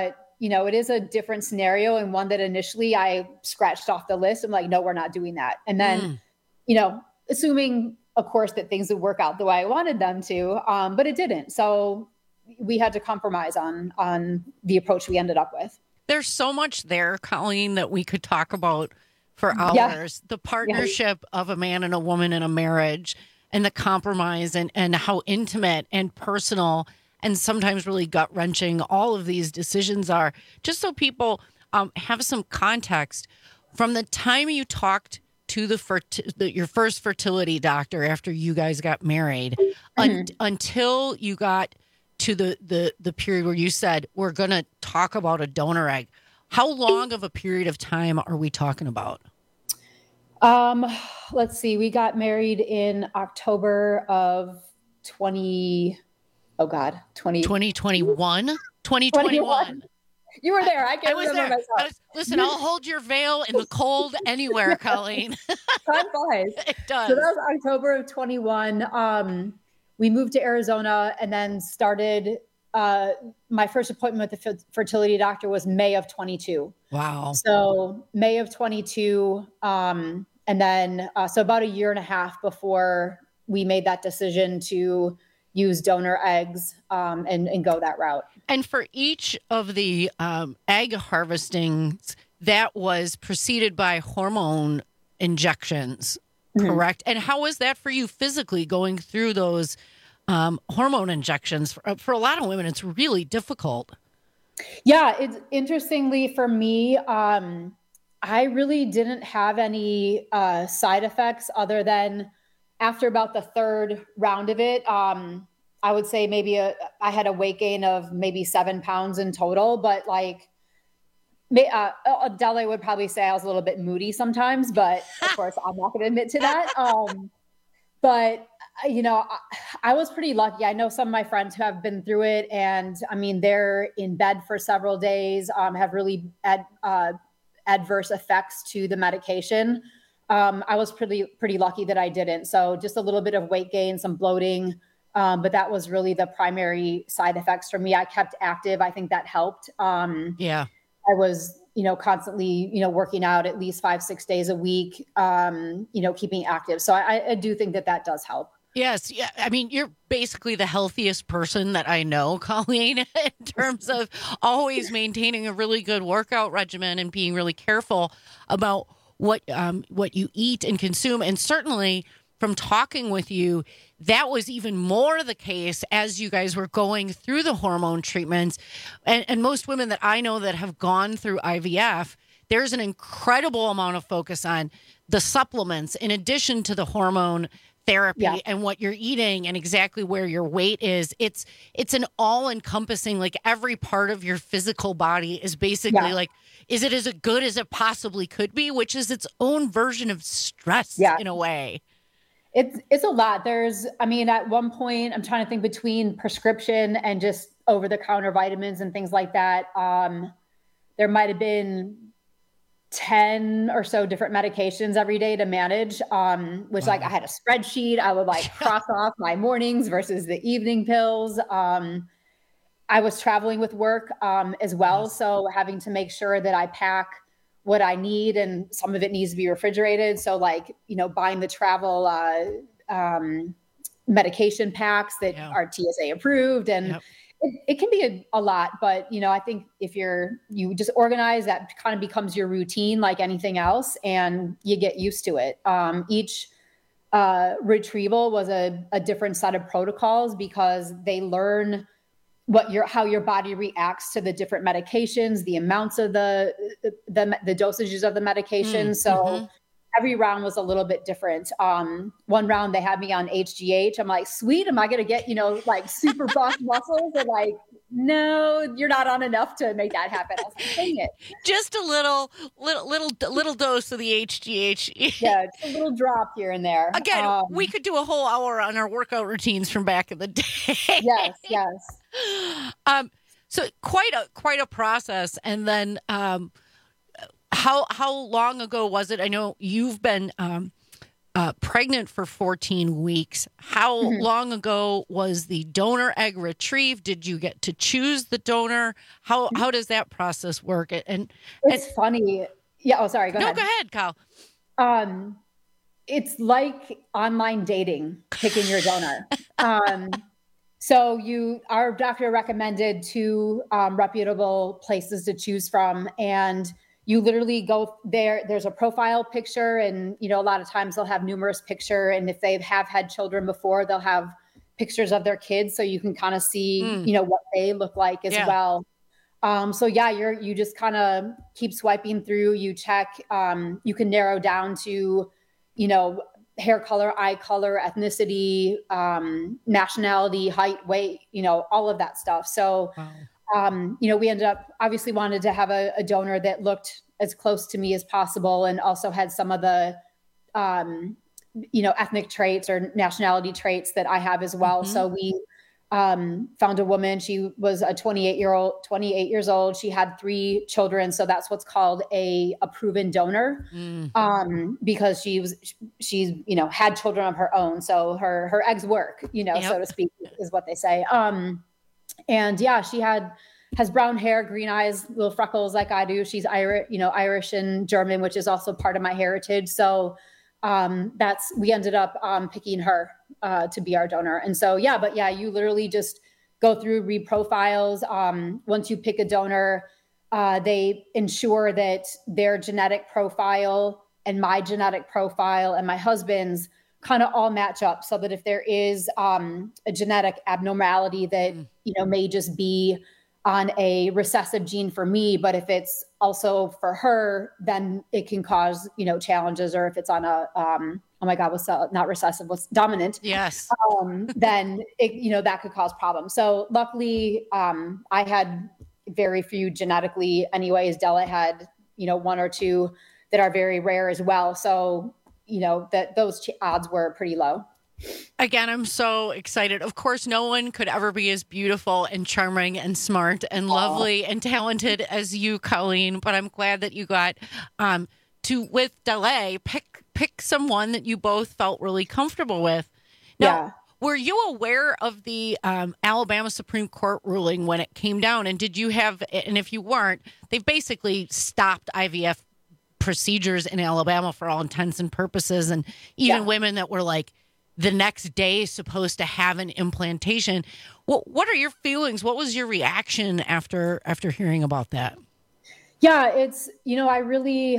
you know, it is a different scenario and one that initially I scratched off the list. I'm like, no, we're not doing that. And then, mm. you know, assuming, of course, that things would work out the way I wanted them to, um, but it didn't. So we had to compromise on on the approach we ended up with. There's so much there, Colleen, that we could talk about for hours. Yeah. The partnership yeah. of a man and a woman in a marriage, and the compromise, and, and how intimate and personal and sometimes really gut-wrenching all of these decisions are. Just so people um, have some context, from the time you talked to the, ferti- the your first fertility doctor after you guys got married, mm-hmm. un- until you got to the, the, the period where you said, we're going to talk about a donor egg, how long of a period of time are we talking about? Um, let's see. We got married in October of twenty. Oh God, twenty twenty twenty-one twenty twenty-one You were there. I can't I was remember there. myself. I was, listen, I'll hold your veil in the cold anywhere, Colleen. Time flies. It does. So that was October of twenty-one. Um, we moved to Arizona and then started. Uh, my first appointment with the f- fertility doctor was May of twenty-two. Wow. So May of twenty-two. Um, and then, uh, so about a year and a half before we made that decision to use donor eggs um, and, and go that route. And for each of the um, egg harvestings, that was preceded by hormone injections, mm-hmm. correct? And how was that for you physically going through those um, hormone injections? For, for a lot of women, it's really difficult. Yeah, it's interestingly for me, um, I really didn't have any uh, side effects other than after about the third round of it. Um, I would say maybe a, I had a weight gain of maybe seven pounds in total, but like uh, Adele would probably say I was a little bit moody sometimes, but of course I'm not going to admit to that. Um, but you know, I, I was pretty lucky. I know some of my friends who have been through it, and I mean, they're in bed for several days, um, have really ad, uh, adverse effects to the medication. Um, I was pretty, pretty lucky that I didn't. So just a little bit of weight gain, some bloating. Um, but that was really the primary side effects for me. I kept active. I think that helped. Um, yeah. I was, you know, constantly, you know, working out at least five, six days a week, um, you know, keeping active. So I, I do think that that does help. Yes. Yeah. I mean, you're basically the healthiest person that I know, Colleen, in terms of always maintaining a really good workout regimen and being really careful about what um, what you eat and consume. And certainly from talking with you, that was even more the case as you guys were going through the hormone treatments. And, and most women that I know that have gone through I V F, there's an incredible amount of focus on the supplements in addition to the hormone therapy yeah. and what you're eating and exactly where your weight is. It's it's an all-encompassing, like every part of your physical body is basically yeah. like, is it as good as it possibly could be, which is its own version of stress yeah. in a way. It's it's a lot. There's, I mean, at one point, I'm trying to think between prescription and just over-the-counter vitamins and things like that. Um, there might have been ten or so different medications every day to manage, um, which wow. like I had a spreadsheet. I would like cross off my mornings versus the evening pills. Um, I was traveling with work um, as well. Yes. So having to make sure that I pack what I need, and some of it needs to be refrigerated. So like, you know, buying the travel uh, um, medication packs that yeah. are T S A approved, and yep. it, it can be a, a lot, but you know, I think if you're, you just organize, that kind of becomes your routine like anything else, and you get used to it. Um, each uh, retrieval was a, a different set of protocols because they learn what your, how your body reacts to the different medications, the amounts of the, the, the dosages of the medication. Mm, so mm-hmm. every round was a little bit different. Um, one round they had me on H G H. I'm like, sweet. Am I going to get, you know, like super buff muscles? They're like, no, you're not on enough to make that happen. I was like, dang it. Just a little, little, little, little dose of the H G H. Yeah, just a little drop here and there. Again, um, we could do a whole hour on our workout routines from back in the day. Yes, yes. Um, so quite a quite a process. And then, um, how how long ago was it? I know you've been um, uh, pregnant for fourteen weeks. How Mhm. long ago was the donor egg retrieved? Did you get to choose the donor? How how does that process work? And, and It's funny. Yeah. Oh, sorry. Go no, ahead. go ahead, Kyle. Um, it's like online dating, picking your donor. um, so you, our doctor recommended two um, reputable places to choose from, and you literally go there. There's a profile picture, and you know a lot of times they'll have numerous picture, and if they have had children before, they'll have pictures of their kids, so you can kind of see Mm. you know what they look like as Yeah. well. Um, so yeah, you're you just kind of keep swiping through. You check. Um, you can narrow down to, you know, hair color, eye color, ethnicity, um, nationality, height, weight. You know, all of that stuff. So, um, you know, we ended up obviously wanted to have a, a donor that looked as close to me as possible, and also had some of the, um, you know, ethnic traits or nationality traits that I have as well. Mhm. So we. Um, found a woman. She was a twenty-eight year old, twenty-eight years old. She had three children. So that's what's called a, a proven donor. Mm. Um, because she was, she's, you know, had children of her own. So her, her eggs work, you know, Yep. so to speak, is what they say. Um, and yeah, she had, has brown hair, green eyes, little freckles like I do. She's Irish, you know, Irish and German, which is also part of my heritage. So, um, that's, we ended up, um, picking her, uh, to be our donor. And so, yeah, but yeah, you literally just go through, read profiles. Um, once you pick a donor, uh, they ensure that their genetic profile and my genetic profile and my husband's kind of all match up, so that if there is, um, a genetic abnormality that, you know, may just be on a recessive gene for me, but if it's also for her, then it can cause, you know, challenges. Or if it's on a, um, oh my God, what's uh, not recessive, what's dominant? Yes. Um, then it, you know, that could cause problems. So luckily, um, I had very few genetically anyways. Della had, you know, one or two that are very rare as well. So, you know, that those ch- odds were pretty low. Again, I'm so excited. Of course, no one could ever be as beautiful and charming and smart and lovely and talented as you, Colleen. But I'm glad that you got um, to, with Delay, pick pick someone that you both felt really comfortable with. Now, Yeah. were you aware of the um, Alabama Supreme Court ruling when it came down? And did you have, and if you weren't, they've basically stopped I V F procedures in Alabama for all intents and purposes. And even Yeah. women that were like, the next day supposed to have an implantation. What what are your feelings? What was your reaction after after hearing about that? Yeah, it's, you know, I really,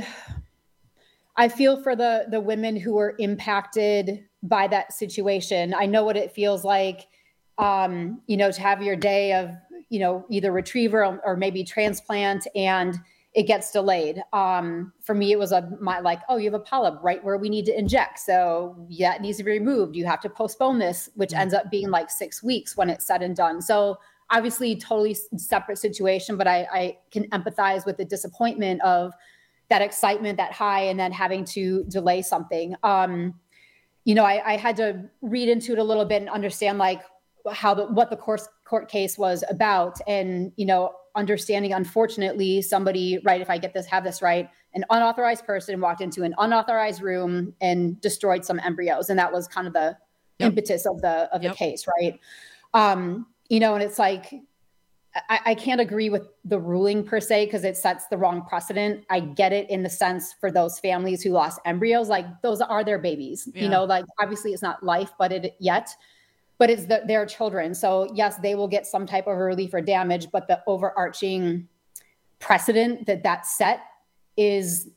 I feel for the the women who were impacted by that situation. I know what it feels like, um, you know, to have your day of, you know, either retriever or, or maybe transplant, and it gets delayed. Um, for me, it was a my like, oh, you have a polyp right where we need to inject. So yeah, it needs to be removed. You have to postpone this, which ends up being like six weeks when it's said and done. So obviously totally separate situation, but I, I can empathize with the disappointment of that excitement, that high, and then having to delay something. Um, you know, I, I had to read into it a little bit and understand like how the, what the course, court case was about. And, you know, understanding, unfortunately, somebody, right, if I get this, have this right, an unauthorized person walked into an unauthorized room and destroyed some embryos. And that was kind of the Yep. impetus of the, of Yep. the case. Right. Um, you know, and it's like, I, I can't agree with the ruling per se, because it sets the wrong precedent. I get it in the sense for those families who lost embryos, like those are their babies, Yeah. you know, like obviously it's not life, but it yet, but it's the, their children. So yes, they will get some type of relief or damage, but the overarching precedent that that set is,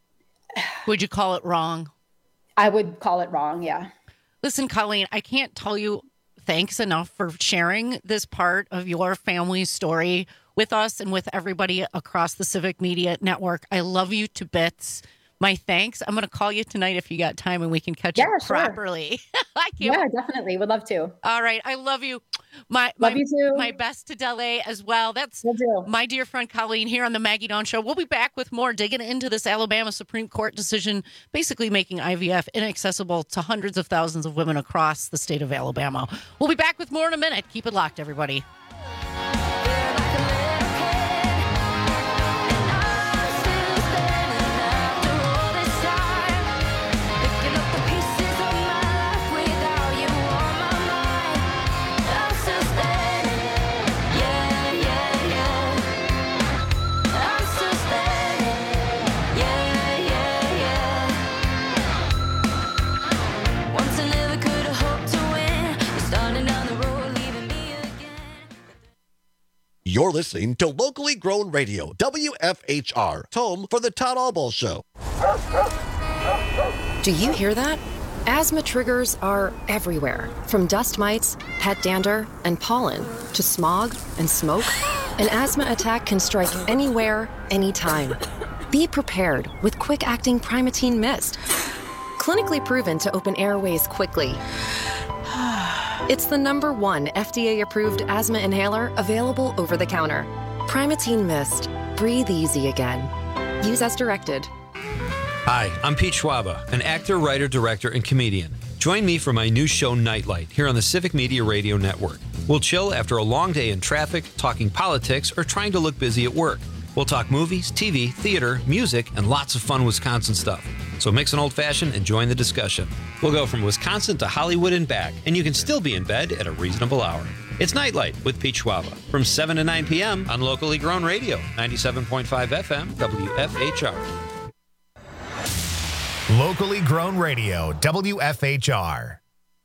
Would you call it wrong? I would call it wrong. Yeah. Listen, Colleen, I can't tell you thanks enough for sharing this part of your family's story with us and with everybody across the Civic Media Network. I love you to bits. My thanks. I'm going to call you tonight if you got time and we can catch Yeah, up sure. properly. I can't. Yeah, definitely. Would love to. All right. I love you. My Love my, you too. My best to Delay as well. That's Will do. my dear friend Colleen here on the Maggie Dawn Show. We'll be back with more digging into this Alabama Supreme Court decision, basically making I V F inaccessible to hundreds of thousands of women across the state of Alabama. We'll be back with more in a minute. Keep it locked, everybody. Picking up the pieces. You're listening to locally grown radio, W F H R, home for the Todd Albaugh Show. Do you hear that? Asthma triggers are everywhere, from dust mites, pet dander, and pollen, to smog and smoke. An asthma attack can strike anywhere, anytime. Be prepared with quick-acting Primatene Mist. Clinically proven to open airways quickly. It's the number one F D A-approved asthma inhaler available over the counter. Primatene Mist. Breathe easy again. Use as directed. Hi, I'm Pete Schwaba, an actor, writer, director, and comedian. Join me for my new show, Nightlight, here on the Civic Media Radio Network. We'll chill after a long day in traffic, talking politics, or trying to look busy at work. We'll talk movies, T V, theater, music, and lots of fun Wisconsin stuff. So mix an old-fashioned and join the discussion. We'll go from Wisconsin to Hollywood and back, and you can still be in bed at a reasonable hour. It's Nightlight with Pete Schwaba from seven to nine p.m. on locally grown radio, ninety-seven point five F M, W F H R. Locally grown radio, W F H R.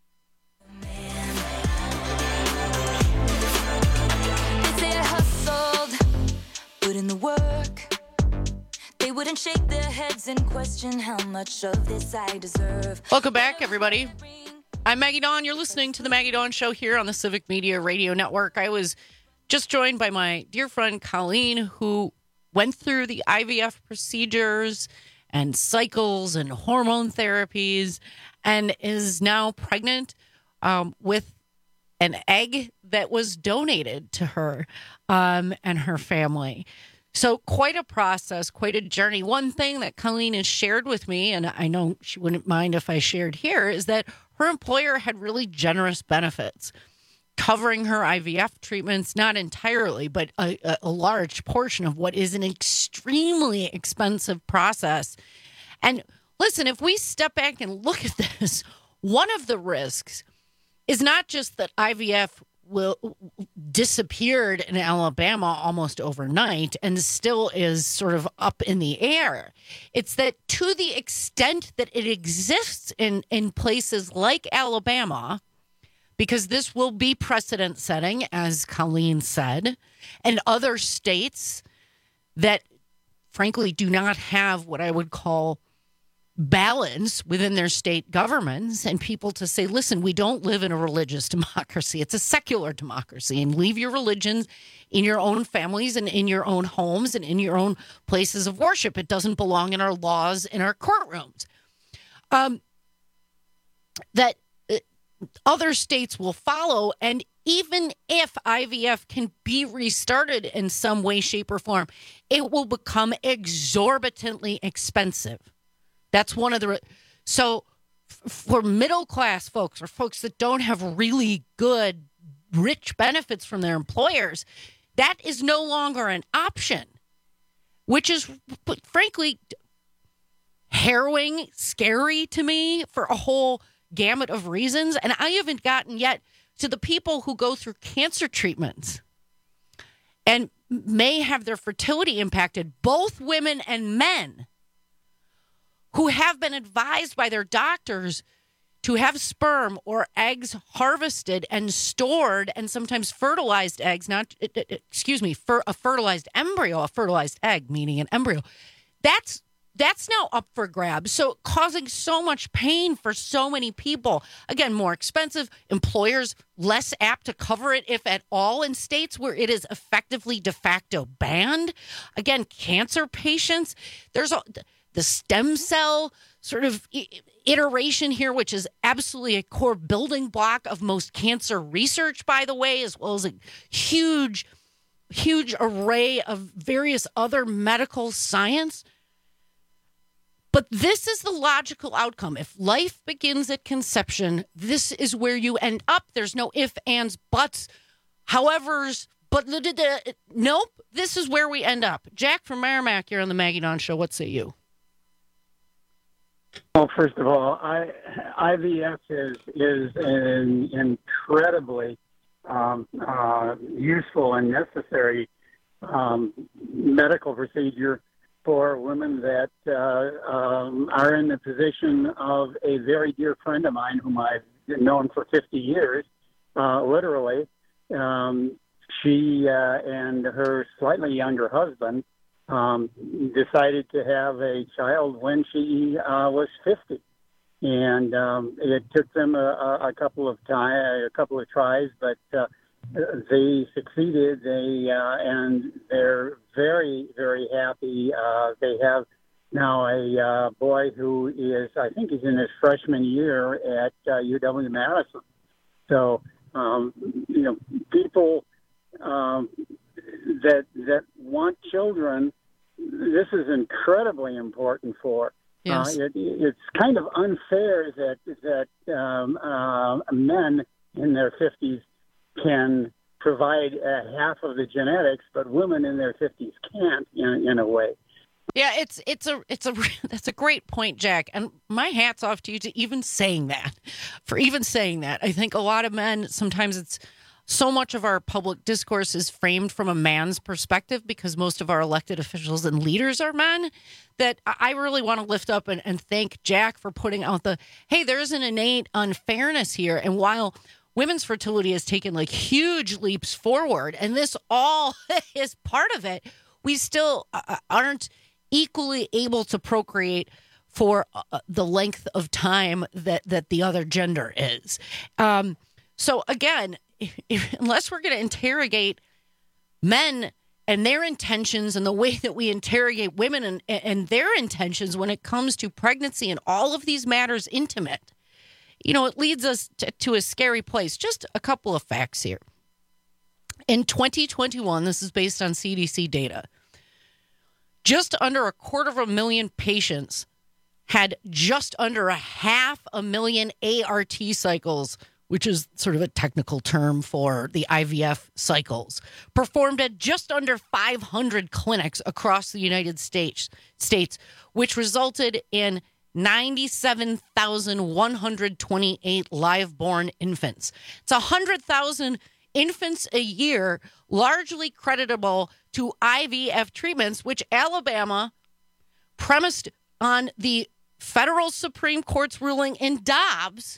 Put in the work. They wouldn't shake their heads and question how much of this I deserve. Welcome back, everybody. I'm Maggie Dawn. You're listening to the Maggie Dawn Show here on the Civic Media Radio Network. I was just joined by my dear friend Colleen, who went through the I V F procedures and cycles and hormone therapies and is now pregnant um, with an egg that was donated to her um, and her family. So quite a process, quite a journey. One thing that Colleen has shared with me, and I know she wouldn't mind if I shared here, is that her employer had really generous benefits covering her I V F treatments, not entirely, but a, a large portion of what is an extremely expensive process. And listen, if we step back and look at this, one of the risks is not just that I V F will disappeared in Alabama almost overnight and still is sort of up in the air. It's that to the extent that it exists in, in places like Alabama, because this will be precedent setting, as Colleen said, and other states that frankly do not have what I would call balance within their state governments, and people to say, listen, we don't live in a religious democracy. It's a secular democracy, and leave your religions in your own families and in your own homes and in your own places of worship. It doesn't belong in our laws, in our courtrooms. Um, that uh, other states will follow, and even if I V F can be restarted in some way, shape, or form, it will become exorbitantly expensive. That's one of the, so f- for middle class folks or folks that don't have really good, rich benefits from their employers, that is no longer an option, which is frankly harrowing, scary to me for a whole gamut of reasons. And I haven't gotten yet to the people who go through cancer treatments and may have their fertility impacted, both women and men, who have been advised by their doctors to have sperm or eggs harvested and stored, and sometimes fertilized eggs, not, excuse me, for a fertilized embryo, a fertilized egg, meaning an embryo. That's that's now up for grabs. So causing so much pain for so many people. Again, more expensive, employers less apt to cover it, if at all, in states where it is effectively de facto banned. Again, cancer patients, there's a... the stem cell sort of iteration here, which is absolutely a core building block of most cancer research, by the way, as well as a huge, huge array of various other medical science. But this is the logical outcome. If life begins at conception, this is where you end up. There's no ifs, ands, buts, howevers, but nope, this is where we end up. Jack from Merrimack, you're on the Maggie Dawn Show. What say you? Well, first of all, I, I V F is is an incredibly um, uh, useful and necessary um, medical procedure for women that uh, um, are in the position of a very dear friend of mine whom I've known for fifty years, uh, literally. Um, she uh, and her slightly younger husband um, decided to have a child when she uh, was fifty. And um, it took them a, a couple of time, a couple of tries, but uh, they succeeded. They uh, and they're very, very happy. Uh, they have now a uh, boy who is, I think, he's in his freshman year at uh, U W Madison. So, um, you know, people um, that that want children, this is incredibly important for. Yes. Uh, it, it's kind of unfair that that um, uh, men in their fifties can provide uh, half of the genetics, but women in their fifties can't, in, in a way. Yeah, it's it's a it's a that's a great point, Jack. And my hat's off to you to even saying that, for even saying that. I think a lot of men, sometimes it's so much of our public discourse is framed from a man's perspective because most of our elected officials and leaders are men, that I really want to lift up and, and thank Jack for putting out the, hey, there's an innate unfairness here. And while women's fertility has taken like huge leaps forward, and this all is part of it, we still uh, aren't equally able to procreate for uh, the length of time that, that the other gender is. Um, so again, if, unless we're going to interrogate men and their intentions and the way that we interrogate women and, and their intentions when it comes to pregnancy and all of these matters intimate, you know, it leads us to, to a scary place. Just a couple of facts here. In twenty twenty-one, this is based on C D C data, just under a quarter of a million patients had just under a half a million A R T cycles, which is sort of a technical term for the I V F cycles, performed at just under five hundred clinics across the United States, states, which resulted in ninety-seven thousand one hundred twenty-eight live-born infants. It's one hundred thousand infants a year, largely creditable to I V F treatments, which Alabama, premised on the federal Supreme Court's ruling in Dobbs,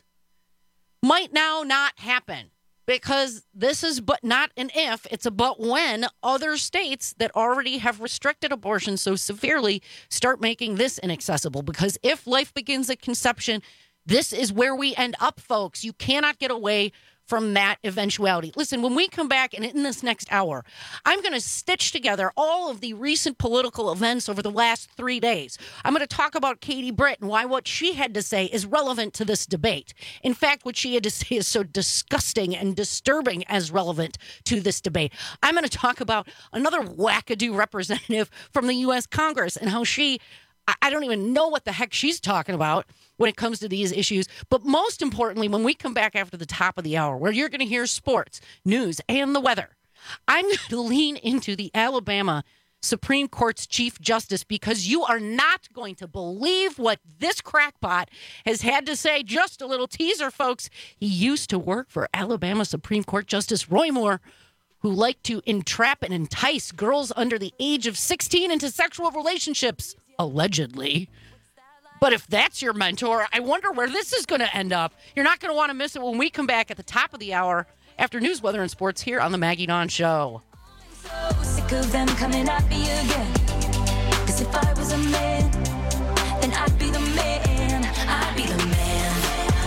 might now not happen, because this is but not an if, it's a but when other states that already have restricted abortion so severely start making this inaccessible. Because if life begins at conception, this is where we end up, folks. You cannot get away from that eventuality. Listen, when we come back and in this next hour, I'm going to stitch together all of the recent political events over the last three days. I'm going to talk about Katie Britt and why what she had to say is relevant to this debate. In fact, what she had to say is so disgusting and disturbing as relevant to this debate. I'm going to talk about another wackadoo representative from the U S Congress and how she, I don't even know what the heck she's talking about when it comes to these issues. But most importantly, when we come back after the top of the hour, where you're going to hear sports, news, and the weather, I'm going to lean into the Alabama Supreme Court's Chief Justice, because you are not going to believe what this crackpot has had to say. Just a little teaser, folks. He used to work for Alabama Supreme Court Justice Roy Moore, who liked to entrap and entice girls under the age of sixteen into sexual relationships, allegedly. But if that's your mentor, I wonder where this is going to end up. You're not going to want to miss it when we come back at the top of the hour after news, weather, and sports here on the Maggie Dawn Show. I'm so sick of them coming at me again. 'Cause if I was a man, then I'd be the man. I'd be the man.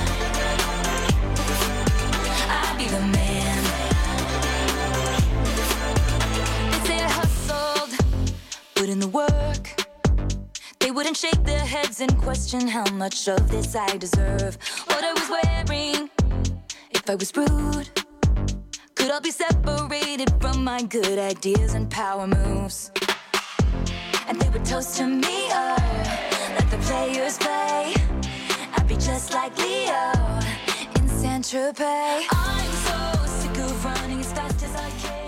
I'd be the man. They say I hustled, put in the work. They wouldn't shake their heads and question how much of this I deserve. What I was wearing, if I was rude, could all be separated from my good ideas and power moves. And they would toast to me, oh, let the players play. I'd be just like Leo in Saint-Tropez. I'm so sick of running as fast as I can.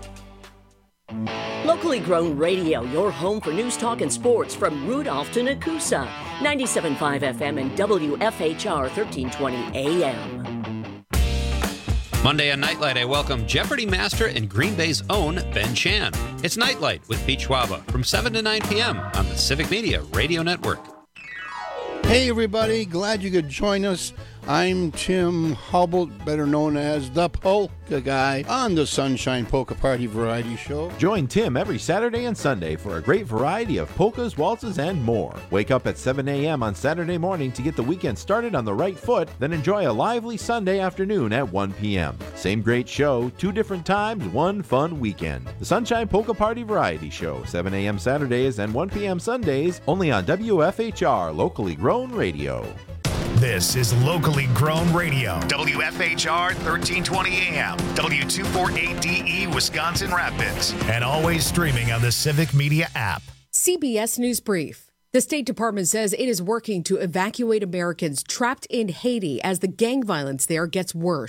Locally grown radio, your home for news, talk, and sports from Rudolph to Nakusa. ninety-seven point five F M and W F H R thirteen twenty A M. Monday on Nightlight, I welcome Jeopardy master and Green Bay's own Ben Chan. It's Nightlight with Pete Schwaba from seven to nine p.m. on the Civic Media Radio Network. Hey, everybody. Glad you could join us I'm Tim Hubble, better known as the Polka Guy, on the Sunshine Polka Party Variety Show. Join Tim every Saturday and Sunday for a great variety of polkas, waltzes, and more. Wake up at seven a.m. on Saturday morning to get the weekend started on the right foot, then enjoy a lively Sunday afternoon at one p.m. Same great show, two different times, one fun weekend. The Sunshine Polka Party Variety Show, seven a.m. Saturdays and one p.m. Sundays, only on W F H R, locally grown radio. This is locally grown radio. W F H R thirteen twenty A M, W two forty-eight D E, Wisconsin Rapids. And always streaming on the Civic Media app. C B S News Brief. The State Department says it is working to evacuate Americans trapped in Haiti as the gang violence there gets worse.